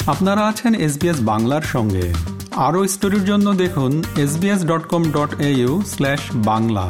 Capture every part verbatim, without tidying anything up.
আপনারা আছেন এসবিএস বাংলার সঙ্গে। আরও স্টোরির জন্য দেখুন S B S dot com dot A U slash Bangla.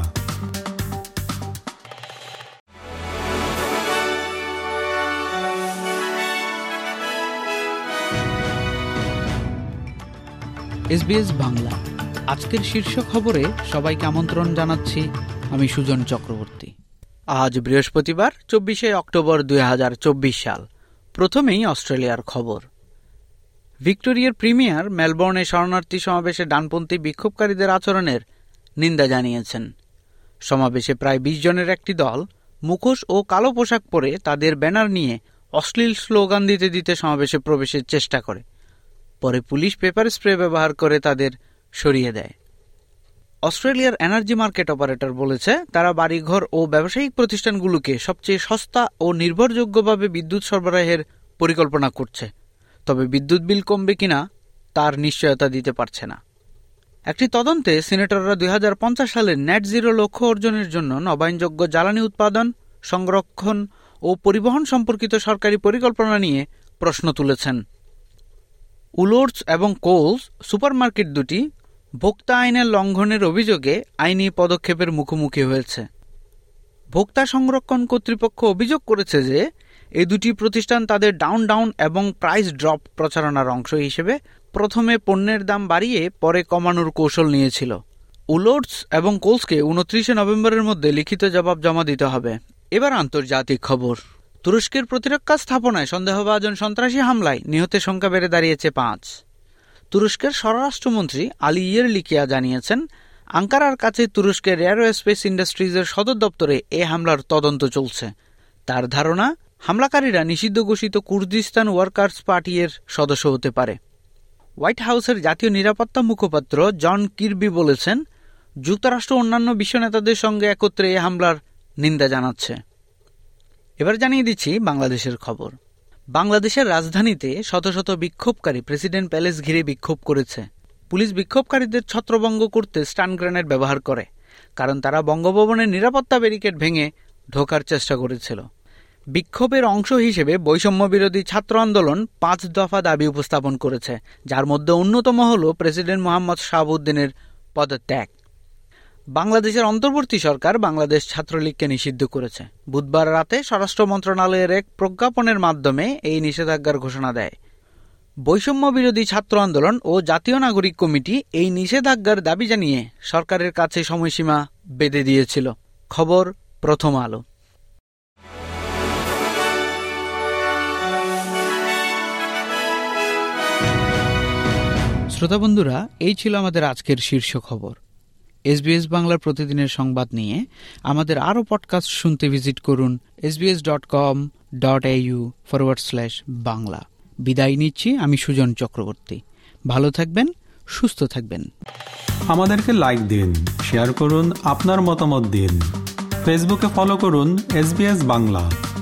SBS Bangla আজকের শীর্ষ খবরে সবাইকে আমন্ত্রণ জানাচ্ছি। আমি সুজন চক্রবর্তী। আজ বৃহস্পতিবার চব্বিশে অক্টোবর দুই হাজার চব্বিশ সাল। প্রথমেই অস্ট্রেলিয়ার খবর। ভিক্টোরিয়ার প্রিমিয়ার মেলবোর্নে শরণার্থী সমাবেশে ডানপন্থী বিক্ষোভকারীদের আচরণের নিন্দা জানিয়েছেন। সমাবেশে প্রায় বিশ জনের একটি দল মুখোশ ও কালো পোশাক পরে তাদের ব্যানার নিয়ে অশ্লীল স্লোগান দিতে দিতে সমাবেশে প্রবেশের চেষ্টা করে। পরে পুলিশ পেপার স্প্রে ব্যবহার করে তাদের সরিয়ে দেয়। অস্ট্রেলিয়ার এনার্জি মার্কেট অপারেটর বলেছে, তারা বাড়িঘর ও ব্যবসায়িক প্রতিষ্ঠানগুলোকে সবচেয়ে সস্তা ও নির্ভরযোগ্যভাবে বিদ্যুৎ সরবরাহের পরিকল্পনা করছে, তবে বিদ্যুৎ বিল কমবে কিনা তার নিশ্চয়তা দিতে পারছে না। একটি তদন্তে সিনেটররা দুই হাজার পঞ্চাশ সালের নেট জিরো লক্ষ্য অর্জনের জন্য নবায়নযোগ্য জ্বালানি উৎপাদন, সংরক্ষণ ও পরিবহন সম্পর্কিত সরকারি পরিকল্পনা নিয়ে প্রশ্ন তুলেছেন। উলোর্স এবং কোলস সুপারমার্কেট দুটি ভোক্তা আইনের লঙ্ঘনের অভিযোগে আইনি পদক্ষেপের মুখোমুখি হয়েছে। ভোক্তা সংরক্ষণ কর্তৃপক্ষ অভিযোগ করেছে যে এই দুটি প্রতিষ্ঠান তাদের ডাউন ডাউন এবং প্রাইস ড্রপ প্রচারণার অংশ হিসেবে প্রথমে পণ্যের দাম বাড়িয়ে পরে কমানোর কৌশল নিয়েছিল। উলোর্স এবং কোলসকে উনত্রিশে নভেম্বরের মধ্যে লিখিত জবাব জমা দিতে হবে। এবার আন্তর্জাতিক খবর। তুরস্কের প্রতিরক্ষা স্থাপনায় সন্দেহভাজন সন্ত্রাসী হামলায় নিহতের সংখ্যা বেড়ে দাঁড়িয়েছে পাঁচ। তুরস্কের স্বরাষ্ট্রমন্ত্রী আলী ইয়েরলিকিয়া জানিয়েছেন, আঙ্কারার কাছে তুরস্কের এয়ারোস্পেস ইন্ডাস্ট্রিজের সদর দপ্তরে এ হামলার তদন্ত চলছে। তার ধারণা, হামলাকারীরা নিষিদ্ধ ঘোষিত কুর্দিস্তান ওয়ার্কার্স পার্টি এর সদস্য হতে পারে। হোয়াইট হাউসের জাতীয় নিরাপত্তা মুখপাত্র জন কির্বি বলেছেন, যুক্তরাষ্ট্র অন্যান্য বিশ্ব নেতাদের সঙ্গে একত্রে এ হামলার নিন্দা জানাচ্ছে। এবার জানিয়ে দিচ্ছি বাংলাদেশের খবর। বাংলাদেশের রাজধানীতে শত শত বিক্ষোভকারী প্রেসিডেন্ট প্যালেস ঘিরে বিক্ষোভ করেছে। পুলিশ বিক্ষোভকারীদের ছত্রভঙ্গ করতে স্টান গ্রেনেড ব্যবহার করে, কারণ তারা বঙ্গভবনের নিরাপত্তা ব্যারিকেড ভেঙে ঢোকার চেষ্টা করেছিল। বিক্ষোভের অংশ হিসেবে বৈষম্য বিরোধী ছাত্র আন্দোলন পাঁচ দফা দাবি উপস্থাপন করেছে, যার মধ্যে অন্যতম হল প্রেসিডেন্ট মোহাম্মদ শাহাবুদ্দিনের পদত্যাগ। বাংলাদেশের অন্তর্বর্তী সরকার বাংলাদেশ ছাত্রলীগকে নিষিদ্ধ করেছে। বুধবার রাতে স্বরাষ্ট্র মন্ত্রণালয়ের এক প্রজ্ঞাপনের মাধ্যমে এই নিষেধাজ্ঞার ঘোষণা দেয়। বৈষম্য বিরোধী ছাত্র আন্দোলন ও জাতীয় নাগরিক কমিটি এই নিষেধাজ্ঞার দাবি জানিয়ে সরকারের কাছে সময়সীমা বেঁধে দিয়েছিল। খবর প্রথম আলো। শ্রোতা বন্ধুরা, এই ছিল আমাদের আজকের শীর্ষ খবর। এসবিএস বাংলার প্রতিদিনের সংবাদ নিয়ে আমাদের আরও পডকাস্ট শুনতে ভিজিট করুন S B S dot com dot A U forward slash Bangla. বিদায় নিচ্ছি, আমি সুজন চক্রবর্তী। ভালো থাকবেন, সুস্থ থাকবেন। আমাদেরকে লাইক দিন, শেয়ার করুন, আপনার মতামত দিন। ফেসবুকে ফলো করুন এসবিএস বাংলা।